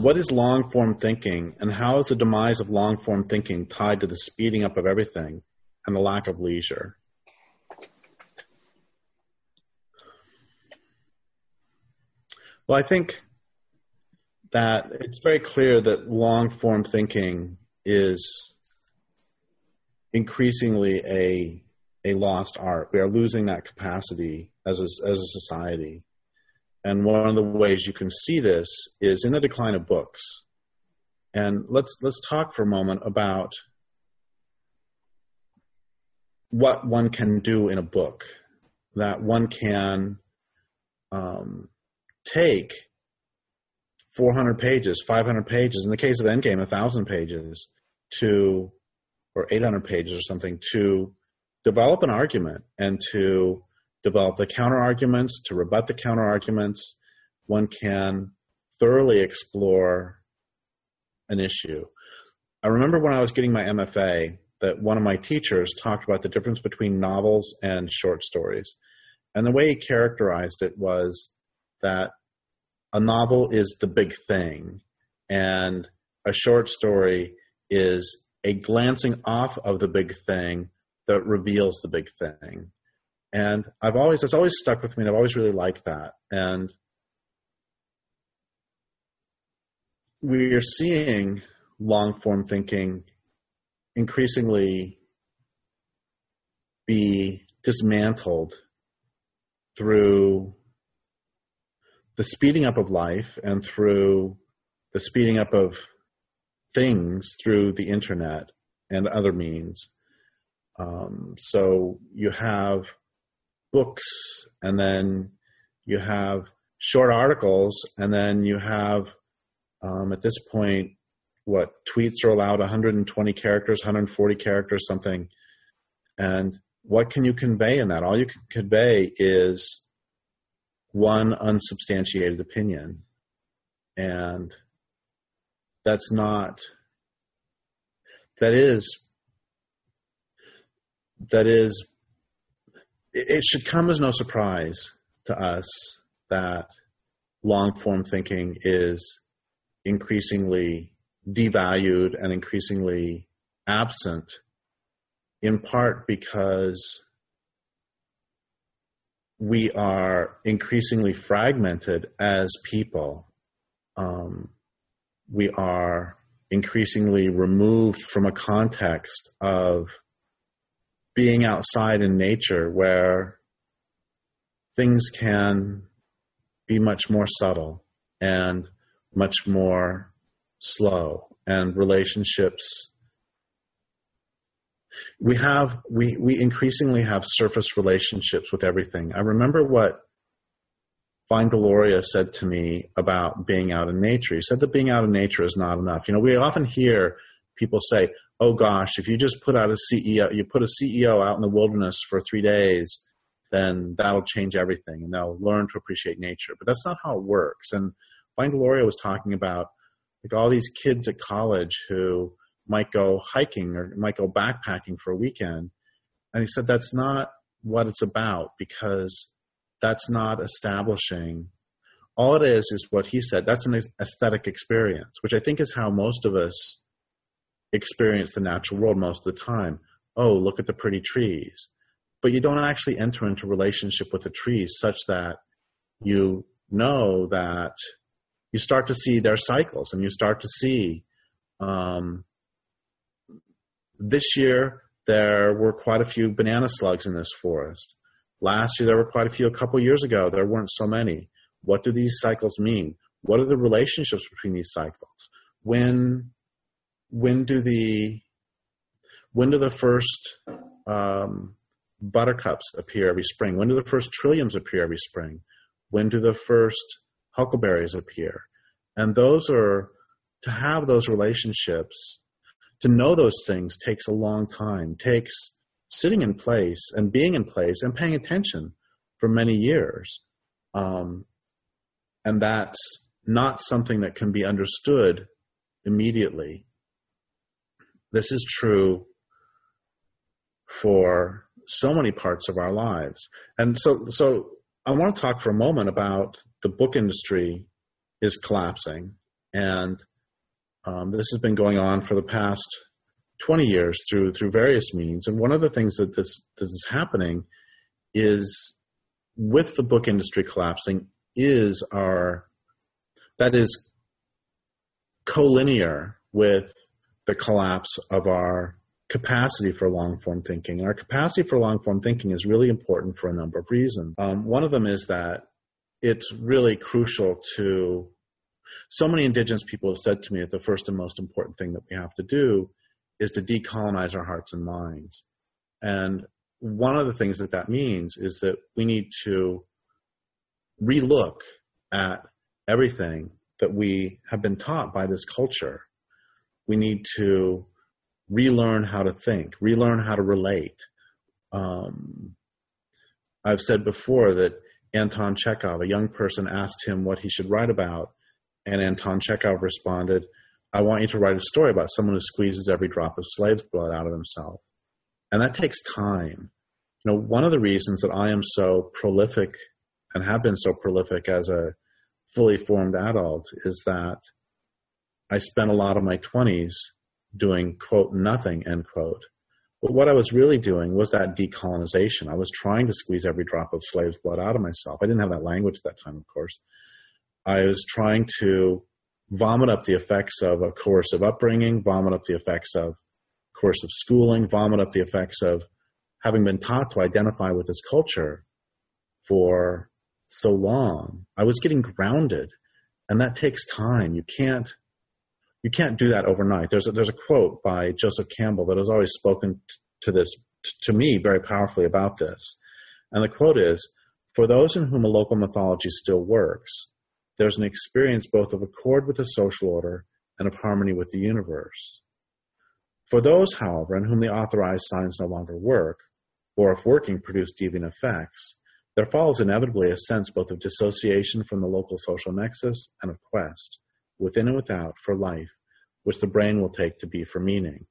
what is long-form thinking, and how is the demise of long-form thinking tied to the speeding up of everything and the lack of leisure? Well, I think that it's very clear that long-form thinking is increasingly a lost art. We are losing that capacity as a society. And one of the ways you can see this is in the decline of books. And let's talk for a moment about what one can do in a book, that one can take 400 pages, 500 pages, in the case of Endgame, 1,000 pages, or 800 pages or something, to develop an argument and to develop the counter-arguments, to rebut the counter-arguments. One can thoroughly explore an issue. I remember when I was getting my MFA that one of my teachers talked about the difference between novels and short stories. And the way he characterized it was that a novel is the big thing, and a short story is a glancing off of the big thing that reveals the big thing. And it's always stuck with me, and I've always really liked that. And we are seeing long-form thinking increasingly be dismantled through the speeding up of life and through the speeding up of things through the internet and other means. So you have books, and then you have short articles, and then you have, at this point, tweets are allowed 120 characters, 140 characters, something. And what can you convey in that? All you can convey is one unsubstantiated opinion. And it should come as no surprise to us that long-form thinking is increasingly devalued and increasingly absent, in part because we are increasingly fragmented as people. We are increasingly removed from a context of being outside in nature where things can be much more subtle and much more slow, and relationships. We increasingly have surface relationships with everything. I remember what Vine Deloria said to me about being out in nature. He said that being out in nature is not enough. We often hear people say, oh gosh, if you just put a CEO out in the wilderness for 3 days, then that'll change everything and they'll learn to appreciate nature. But that's not how it works. And Vine Deloria was talking about all these kids at college who might go hiking or might go backpacking for a weekend. And he said that's not what it's about, because that's not establishing. All it is what he said, that's an aesthetic experience, which I think is how most of us experience the natural world most of the time. Oh, look at the pretty trees. But you don't actually enter into relationship with the trees such that you know that you start to see their cycles, and you start to see this year there were quite a few banana slugs in this forest. Last year there were quite a few. A couple years ago there weren't so many. What do these cycles mean? What are the relationships between these cycles? When do the first buttercups appear every spring? When do the first trilliums appear every spring? When do the first huckleberries appear? And to have those relationships, to know those things takes a long time, takes sitting in place and being in place and paying attention for many years. And that's not something that can be understood immediately. This is true for so many parts of our lives. And so I want to talk for a moment about the book industry is collapsing. And this has been going on for the past 20 years through various means. And one of the things that this is happening is, with the book industry collapsing, that is collinear with the collapse of our capacity for long-form thinking. And our capacity for long-form thinking is really important for a number of reasons. One of them is that it's really crucial to – so many indigenous people have said to me that the first and most important thing that we have to do is to decolonize our hearts and minds. And one of the things that means is that we need to relook at everything that we have been taught by this culture. We need to relearn how to think, relearn how to relate. I've said before that Anton Chekhov, a young person, asked him what he should write about, and Anton Chekhov responded, "I want you to write a story about someone who squeezes every drop of slave's blood out of himself." And that takes time. You know, one of the reasons that I am so prolific and have been so prolific as a fully formed adult is that I spent a lot of my 20s doing, quote, nothing, end quote. But what I was really doing was that decolonization. I was trying to squeeze every drop of slave's blood out of myself. I didn't have that language at that time, of course. I was trying to vomit up the effects of a coercive upbringing, vomit up the effects of coercive schooling, vomit up the effects of having been taught to identify with this culture for so long. I was getting grounded, and that takes time. You can't do that overnight. There's a quote by Joseph Campbell that has always spoken to me very powerfully about this. And the quote is, "For those in whom a local mythology still works, there's an experience both of accord with the social order and of harmony with the universe. For those, however, in whom the authorized signs no longer work, or if working produce deviant effects, there follows inevitably a sense both of dissociation from the local social nexus and of quest, within and without, for life, which the brain will take to be for meaning."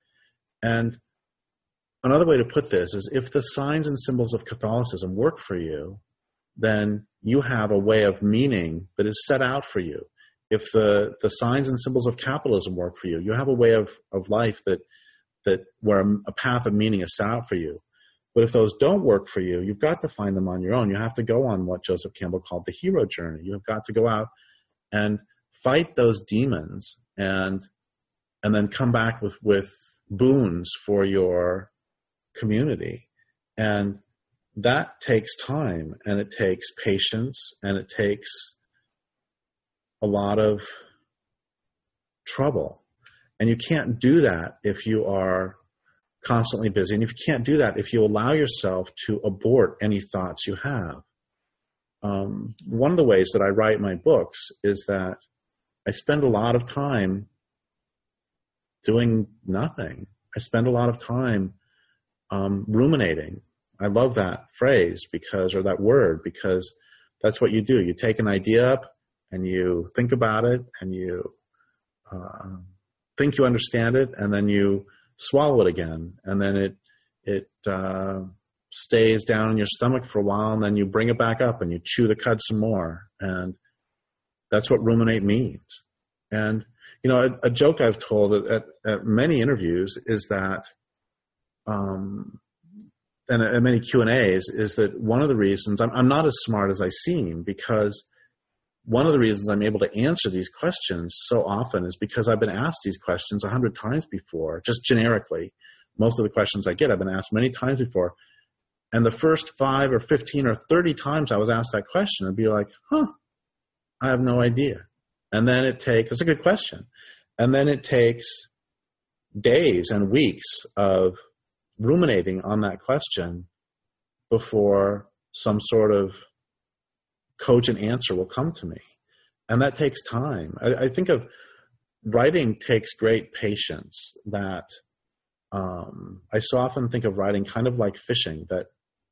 And another way to put this is, if the signs and symbols of Catholicism work for you, then you have a way of meaning that is set out for you. If the signs and symbols of capitalism work for you, you have a way of life that where a path of meaning is set out for you. But if those don't work for you, you've got to find them on your own. You have to go on what Joseph Campbell called the hero journey. You have got to go out and fight those demons and then come back with boons for your community. And that takes time, and it takes patience, and it takes a lot of trouble. And you can't do that if you are constantly busy. And if you can't do that if you allow yourself to abort any thoughts you have. One of the ways that I write my books is that I spend a lot of time doing nothing. I spend a lot of time ruminating. I love that phrase or that word, because that's what you do. You take an idea up and you think about it, and you think you understand it, and then you swallow it again, and then it stays down in your stomach for a while, and then you bring it back up and you chew the cud some more. And that's what ruminate means. And, you know, a joke I've told at many interviews is that, and at many Q&As, is that one of the reasons I'm not as smart as I seem, because one of the reasons I'm able to answer these questions so often is because I've been asked these questions 100 times before, just generically. Most of the questions I get, I've been asked many times before. And the first 5 or 15 or 30 times I was asked that question, I'd be like, I have no idea. And then it's a good question. And then it takes days and weeks of ruminating on that question before some sort of cogent answer will come to me. And that takes time. I think of writing takes great patience. That I so often think of writing kind of like fishing, that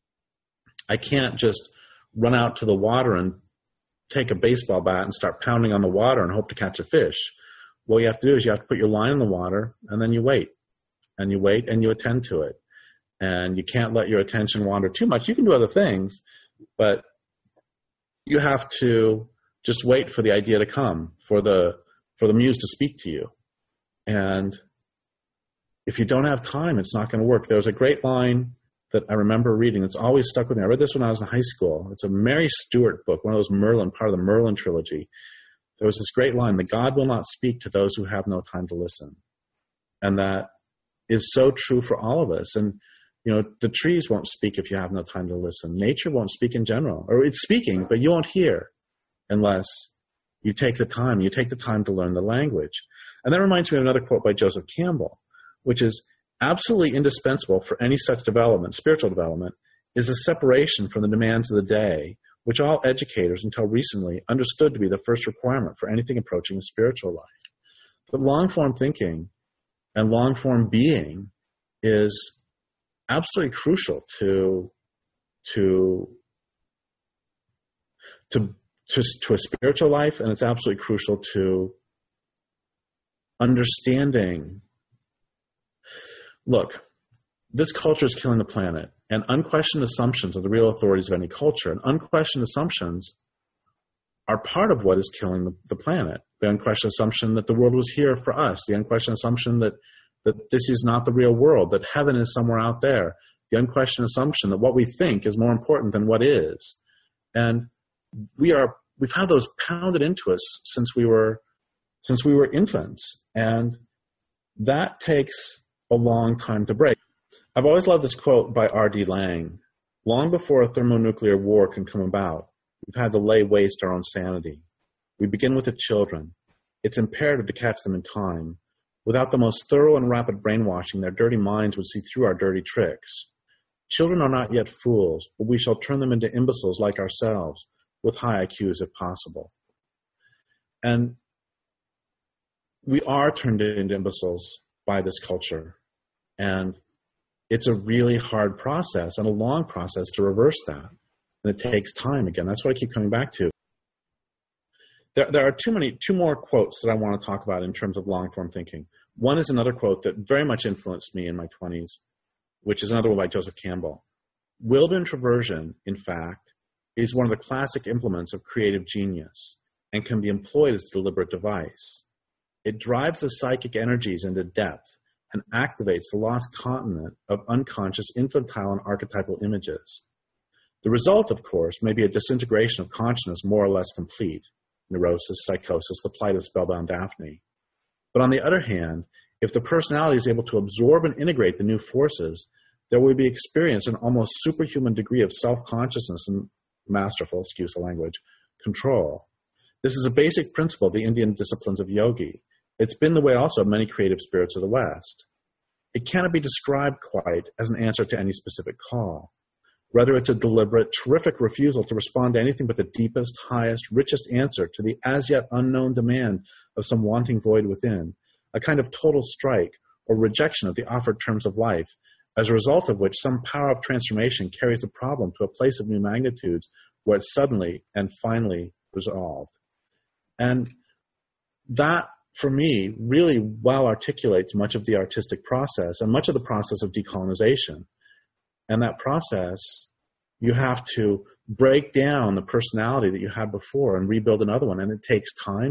I can't just run out to the water and take a baseball bat and start pounding on the water and hope to catch a fish. What you have to do is you have to put your line in the water, and then you wait. And you wait and you attend to it. And you can't let your attention wander too much. You can do other things, but you have to just wait for the idea to come, for the for the muse to speak to you. And if you don't have time, it's not going to work. There was a great line that I remember reading. It's always stuck with me. I read this when I was in high school. It's a Mary Stewart book, one of those Merlin, part of the Merlin trilogy. There was this great line, that God will not speak to those who have no time to listen. And that is so true for all of us. And, you know, the trees won't speak if you have no time to listen. Nature won't speak in general. Or it's speaking, but you won't hear unless you take the time. You take the time to learn the language. And that reminds me of another quote by Joseph Campbell, which is, absolutely indispensable for any such development, spiritual development, is a separation from the demands of the day, which all educators until recently understood to be the first requirement for anything approaching a spiritual life. But long-form thinking and long-form being is absolutely crucial to a spiritual life, and it's absolutely crucial to understanding. Look, this culture is killing the planet, and unquestioned assumptions are the real authorities of any culture. And unquestioned assumptions are part of what is killing the planet. The unquestioned assumption that the world was here for us, the unquestioned assumption that this is not the real world, that heaven is somewhere out there, the unquestioned assumption that what we think is more important than what is. And we've had those pounded into us since we were infants, and that takes a long time to break. I've always loved this quote by R.D. Laing. Long before a thermonuclear war can come about, we've had to lay waste our own sanity. We begin with the children. It's imperative to catch them in time. Without the most thorough and rapid brainwashing, their dirty minds would see through our dirty tricks. Children are not yet fools, but we shall turn them into imbeciles like ourselves, with high IQs if possible. And we are turned into imbeciles by this culture. And it's a really hard process and a long process to reverse that. And it takes time again. That's what I keep coming back to. There are two more quotes that I want to talk about in terms of long-form thinking. One is another quote that very much influenced me in my 20s, which is another one by Joseph Campbell. Willed introversion, in fact, is one of the classic implements of creative genius and can be employed as a deliberate device. It drives the psychic energies into depth and activates the lost continent of unconscious infantile and archetypal images. The result, of course, may be a disintegration of consciousness more or less complete, neurosis, psychosis, the plight of spellbound Daphne. But on the other hand, if the personality is able to absorb and integrate the new forces, there will be experienced an almost superhuman degree of self-consciousness and masterful, excuse the language, control. This is a basic principle of the Indian disciplines of yogi. It's been the way also of many creative spirits of the West. It cannot be described quite as an answer to any specific call. Rather, it's a deliberate, terrific refusal to respond to anything but the deepest, highest, richest answer to the as yet unknown demand of some wanting void within, a kind of total strike or rejection of the offered terms of life, as a result of which some power of transformation carries the problem to a place of new magnitudes where it's suddenly and finally resolved. And that, for me, really well articulates much of the artistic process and much of the process of decolonization. And that process, you have to break down the personality that you had before and rebuild another one. And it takes time.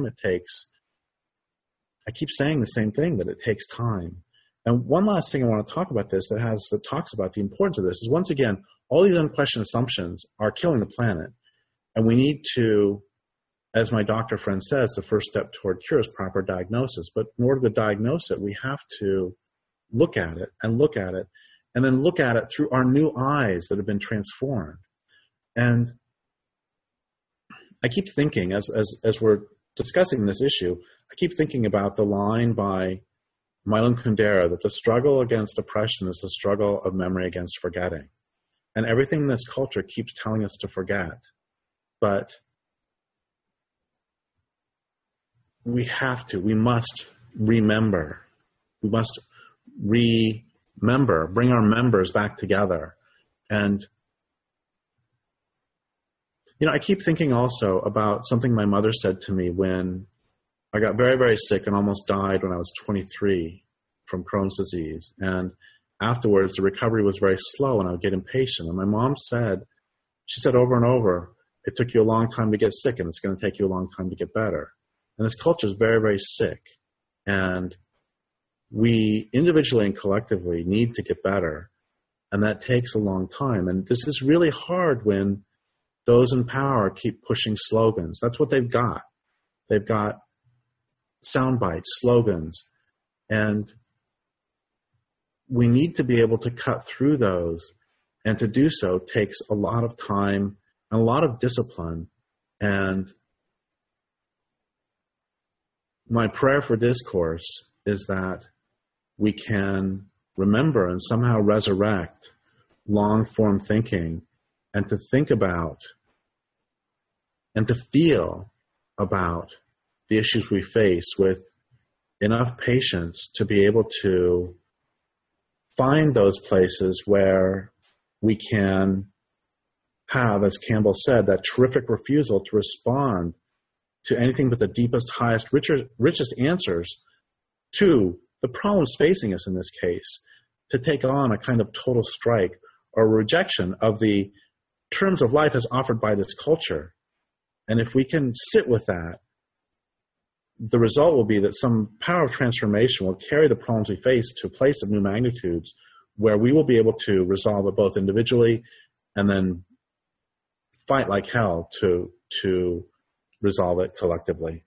I keep saying the same thing, that it takes time. And one last thing I want to talk about this that talks about the importance of this is, once again, all these unquestioned assumptions are killing the planet. And we need to, as my doctor friend says, the first step toward cure is proper diagnosis. But in order to diagnose it, we have to look at it, and then look at it through our new eyes that have been transformed. And I keep thinking, as we're discussing this issue, I keep thinking about the line by Milan Kundera that the struggle against oppression is the struggle of memory against forgetting. And everything in this culture keeps telling us to forget. But we must remember. We must bring our members back together. And, I keep thinking also about something my mother said to me when I got very, very sick and almost died when I was 23 from Crohn's disease. And afterwards, the recovery was very slow and I would get impatient. And my mom said over and over, it took you a long time to get sick and it's going to take you a long time to get better. And this culture is very, very sick. And we individually and collectively need to get better. And that takes a long time. And this is really hard when those in power keep pushing slogans. That's what they've got. They've got sound bites, slogans. And we need to be able to cut through those. And to do so takes a lot of time and a lot of discipline. And my prayer for discourse is that we can remember and somehow resurrect long-form thinking, and to think about and to feel about the issues we face with enough patience to be able to find those places where we can have, as Campbell said, that terrific refusal to respond to anything but the deepest, highest, richest answers to the problems facing us in this case, to take on a kind of total strike or rejection of the terms of life as offered by this culture. And if we can sit with that, the result will be that some power of transformation will carry the problems we face to a place of new magnitudes where we will be able to resolve it both individually and then fight like hell to resolve it collectively.